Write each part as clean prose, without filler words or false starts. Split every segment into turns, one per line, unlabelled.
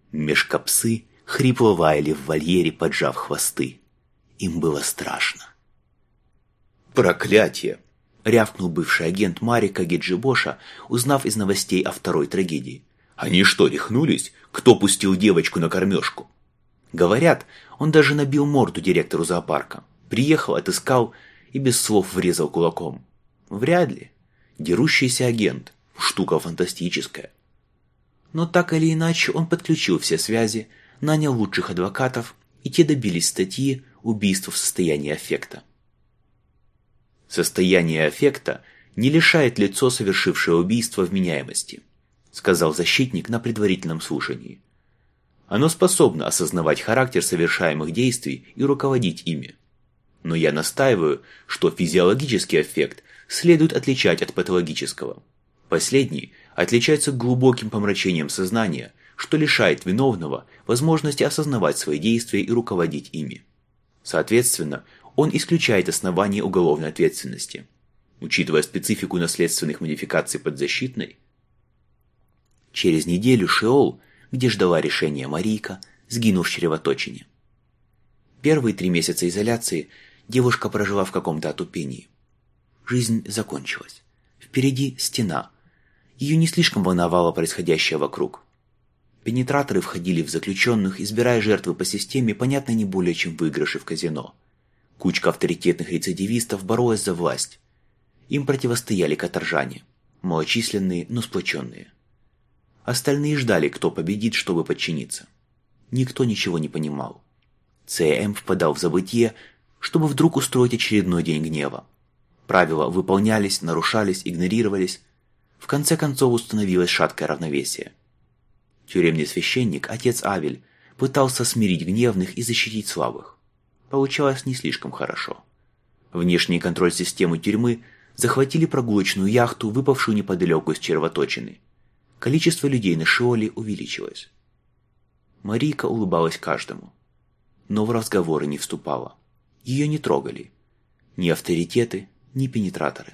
Мешкопсы хрипло лаяли в вольере, поджав хвосты. Им было страшно. «Проклятие!» — рявкнул бывший агент Марика Геджибоша, узнав из новостей о второй трагедии. «Они что, рехнулись? Кто пустил девочку на кормежку?» Говорят, он даже набил морду директору зоопарка. Приехал, отыскал и без слов врезал кулаком. Вряд ли. Дерущийся агент. Штука фантастическая. Но так или иначе он подключил все связи, нанял лучших адвокатов, и те добились статьи «Убийство в состоянии аффекта». «Состояние аффекта не лишает лицо, совершившее убийство, вменяемости», сказал защитник на предварительном слушании. «Оно способно осознавать характер совершаемых действий и руководить ими. Но я настаиваю, что физиологический аффект следует отличать от патологического. Последний отличается глубоким помрачением сознания, что лишает виновного возможности осознавать свои действия и руководить ими. Соответственно, он исключает основания уголовной ответственности. Учитывая специфику наследственных модификаций подзащитной, через неделю Шеол, где ждала решения Марийка, сгинул в чревоточине. Первые 3 месяца изоляции девушка прожила в каком-то отупении. Жизнь закончилась. Впереди стена. Ее не слишком волновало происходящее вокруг. Пенетраторы входили в заключенных, избирая жертвы по системе, понятно, не более чем выигрыши в казино. Кучка авторитетных рецидивистов боролась за власть. Им противостояли каторжане, малочисленные, но сплоченные. Остальные ждали, кто победит, чтобы подчиниться. Никто ничего не понимал. ЦМ впадал в забытье, чтобы вдруг устроить очередной день гнева. Правила выполнялись, нарушались, игнорировались. В конце концов установилось шаткое равновесие. Тюремный священник, отец Авель, пытался смирить гневных и защитить слабых. Получалось не слишком хорошо. Внешний контроль системы тюрьмы захватили прогулочную яхту, выпавшую неподалеку из червоточины. Количество людей на Шеоле увеличилось. Марийка улыбалась каждому, но в разговоры не вступала. Ее не трогали. Ни авторитеты, ни пенетраторы.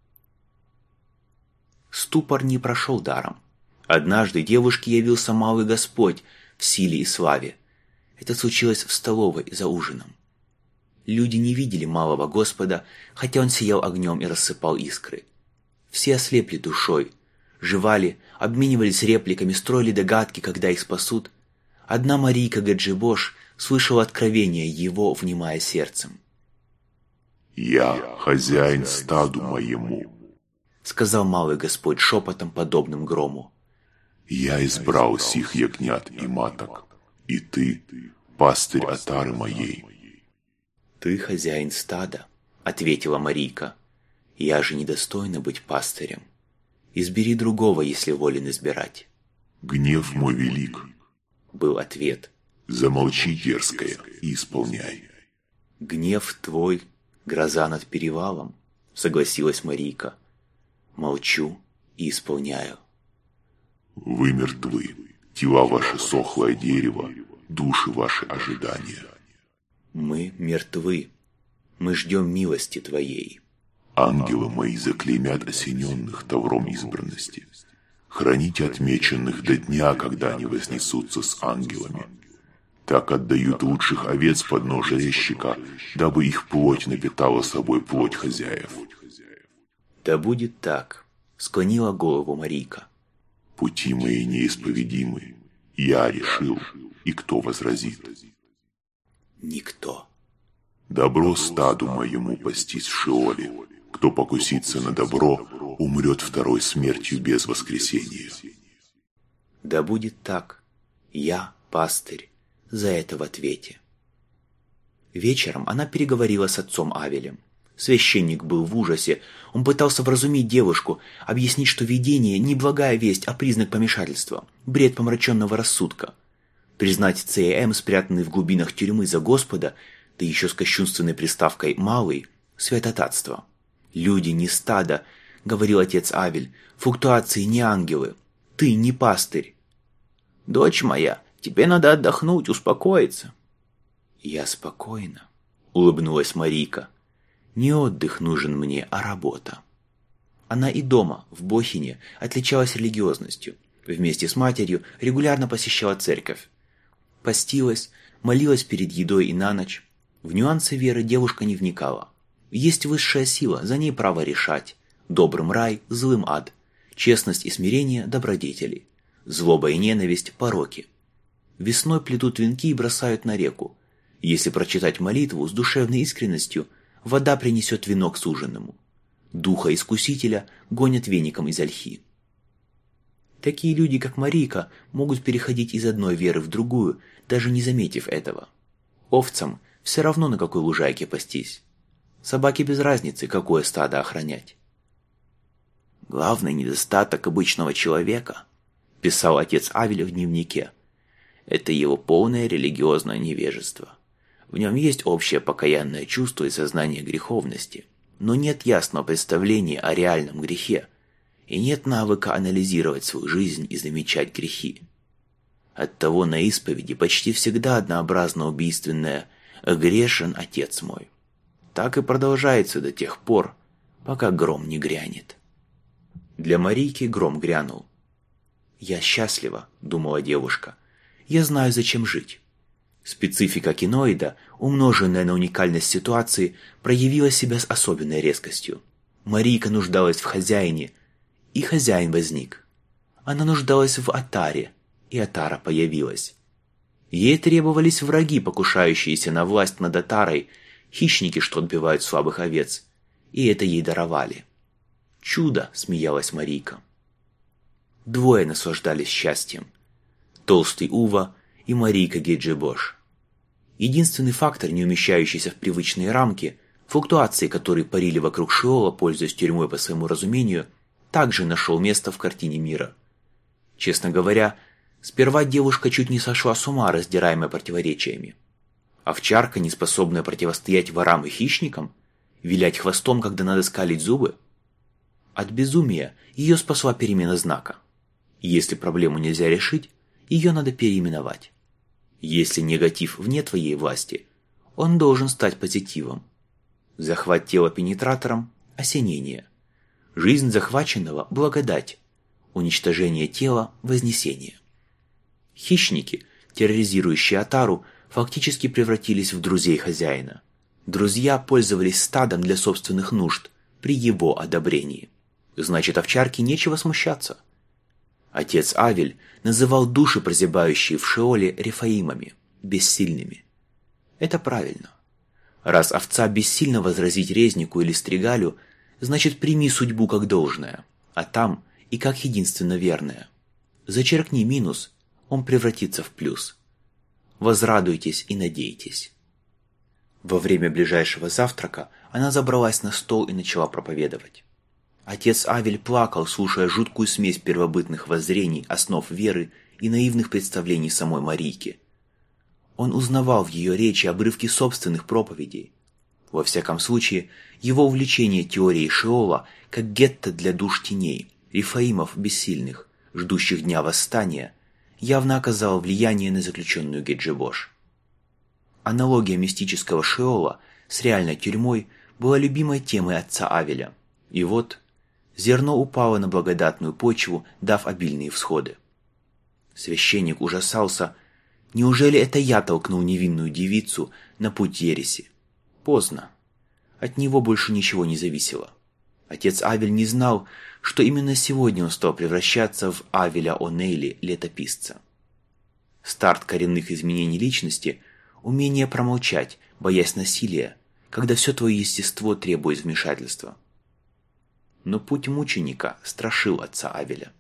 Ступор не прошел даром. Однажды девушке явился малый Господь в силе и славе. Это случилось в столовой за ужином. Люди не видели малого Господа, хотя он сиял огнем и рассыпал искры. Все ослепли душой, жевали, обменивались репликами, строили догадки, когда их спасут. Одна Марийка Гаджибош слышала откровение его, внимая сердцем.
«Я хозяин стаду моему», —
сказал малый Господь шепотом, подобным грому.
«Я избрал сих ягнят и маток, и ты, пастырь отары моей».
«Ты хозяин стада», — ответила Марийка. «Я же недостойна быть пастырем. Избери другого, если волен избирать».
«Гнев мой велик»,
— был ответ.
«Замолчи, дерзкая, и исполняй».
«Гнев твой, гроза над перевалом», — согласилась Марийка. «Молчу и исполняю».
«Вы мертвы, тела ваши сохлое дерево, души ваши ожидания».
«Мы мертвы, мы ждем милости твоей».
«Ангелы мои заклеймят осененных тавром избранности. Храните отмеченных до дня, когда они вознесутся с ангелами. Так отдают лучших овец под нож резчика, дабы их плоть напитала собой плоть хозяев».
«Да будет так», — склонила голову Марийка.
«Пути мои неисповедимы. Я решил, и кто возразит?»
«Никто».
«Добро стаду моему пастись в Шеоле. Кто покусится на добро, умрет второй смертью без воскресения».
«Да будет так. Я, пастырь, за это в ответе». Вечером она переговорила с отцом Авелем. Священник был в ужасе. Он пытался вразумить девушку, объяснить, что видение – не благая весть, а признак помешательства, бред помраченного рассудка. Признать ЦМ, спрятанный в глубинах тюрьмы за Господа, да еще с кощунственной приставкой «малый» – святотатство. «Люди не стадо», – говорил отец Авель, – «флуктуации не ангелы. Ты не пастырь». «Дочь моя, тебе надо отдохнуть, успокоиться». «Я спокойна», – улыбнулась Марийка. «Не отдых нужен мне, а работа». Она и дома, в Бохине, отличалась религиозностью. Вместе с матерью регулярно посещала церковь. Постилась, молилась перед едой и на ночь. В нюансы веры девушка не вникала. Есть высшая сила, за ней право решать. Добрым рай, злым ад. Честность и смирение – добродетели. Злоба и ненависть – пороки. Весной плетут венки и бросают на реку. Если прочитать молитву с душевной искренностью, вода принесет венок суженному. Духа искусителя гонят веником из ольхи. Такие люди, как Марийка, могут переходить из одной веры в другую, даже не заметив этого. Овцам все равно, на какой лужайке пастись. Собаке без разницы, какое стадо охранять. «Главный недостаток обычного человека», – писал отец Авель в дневнике, – это его полное религиозное невежество. В нем есть общее покаянное чувство и сознание греховности, но нет ясного представления о реальном грехе, и нет навыка анализировать свою жизнь и замечать грехи. Оттого на исповеди почти всегда однообразно убийственное «грешен отец мой». Так и продолжается до тех пор, пока гром не грянет. Для Марийки гром грянул. «Я счастлива», — думала девушка. «Я знаю, зачем жить». Специфика киноида, умноженная на уникальность ситуации, проявила себя с особенной резкостью. Марийка нуждалась в хозяине, и хозяин возник. Она нуждалась в отаре, и отара появилась. Ей требовались враги, покушающиеся на власть над отарой, хищники, что отбивают слабых овец, и это ей даровали. «Чудо!» — смеялась Марийка. Двое наслаждались счастьем. Толстый Ува и Марийка Гейджи-Бош. Единственный фактор, не умещающийся в привычные рамки, флуктуации, которые парили вокруг Шеола, пользуясь тюрьмой по своему разумению, также нашел место в картине мира. Честно говоря, сперва девушка чуть не сошла с ума, раздираемая противоречиями. Овчарка, не способная противостоять ворам и хищникам, вилять хвостом, когда надо скалить зубы. От безумия ее спасла перемена знака. Если проблему нельзя решить, ее надо переименовать. Если негатив вне твоей власти, он должен стать позитивом. Захват тела пенетратором – осенение. Жизнь захваченного – благодать. Уничтожение тела – вознесение. Хищники, терроризирующие отару, фактически превратились в друзей хозяина. Друзья пользовались стадом для собственных нужд при его одобрении. Значит, овчарке нечего смущаться. Отец Авель называл души, прозябающие в Шеоле, рефаимами, бессильными. Это правильно. Раз овца бессильна возразить резнику или стригалю, значит, прими судьбу как должное, а там и как единственно верное. Зачеркни минус, он превратится в плюс. Возрадуйтесь и надейтесь. Во время ближайшего завтрака она забралась на стол и начала проповедовать. Отец Авель плакал, слушая жуткую смесь первобытных воззрений, основ веры и наивных представлений самой Марийки. Он узнавал в ее речи обрывки собственных проповедей. Во всяком случае, его увлечение теорией Шеола как гетто для душ теней, рефаимов бессильных, ждущих дня восстания, явно оказало влияние на заключенную Гейджи-Бош. Аналогия мистического Шеола с реальной тюрьмой была любимой темой отца Авеля. И вот зерно упало на благодатную почву, дав обильные всходы. Священник ужасался. Неужели это я толкнул невинную девицу на путь ереси? Поздно. От него больше ничего не зависело. Отец Авель не знал, что именно сегодня он стал превращаться в Авеля О'Нейли, летописца. Старт коренных изменений личности – умение промолчать, боясь насилия, когда все твое естество требует вмешательства. Но путь мученика страшил отца Авеля.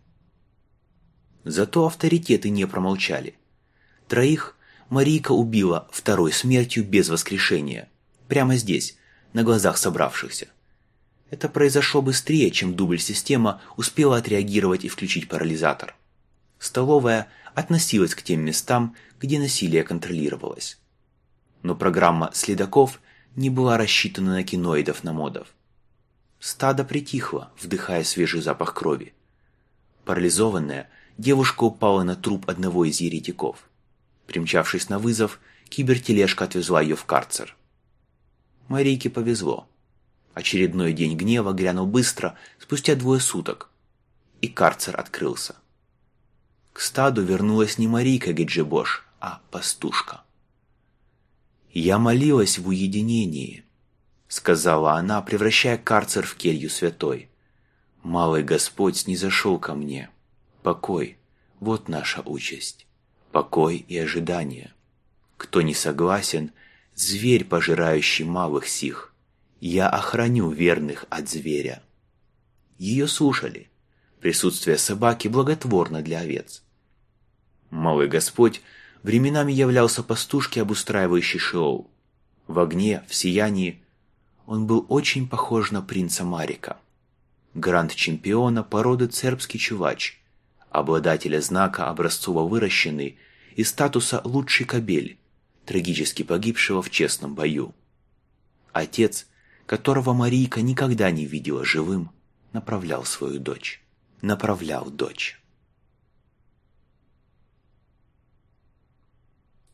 Зато авторитеты не промолчали. Троих Марийка убила второй смертью без воскрешения, прямо здесь, на глазах собравшихся. Это произошло быстрее, чем дубль-система успела отреагировать и включить парализатор. Столовая относилась к тем местам, где насилие контролировалось. Но программа следаков не была рассчитана на киноидов-намодов. Стадо притихло, вдыхая свежий запах крови. Парализованная, девушка упала на труп одного из еретиков. Примчавшись на вызов, кибертележка отвезла ее в карцер. Марийке повезло. Очередной день гнева грянул быстро, спустя 2 суток, и карцер открылся. К стаду вернулась не Марийка Геджебош, а пастушка. «Я молилась в уединении», — сказала она, превращая карцер в келью святой. «Малый Господь снизошел ко мне. Покой — вот наша участь. Покой и ожидание. Кто не согласен, зверь, пожирающий малых сих. Я охраню верных от зверя». Ее слушали. Присутствие собаки благотворно для овец. Малый Господь временами являлся пастушке, обустраивающей шоу. В огне, в сиянии он был очень похож на принца Марика, гранд-чемпиона породы цербский чувач, обладателя знака образцово выращенный и статуса «лучший кобель», трагически погибшего в честном бою. Отец, которого Марийка никогда не видела живым, направлял дочь.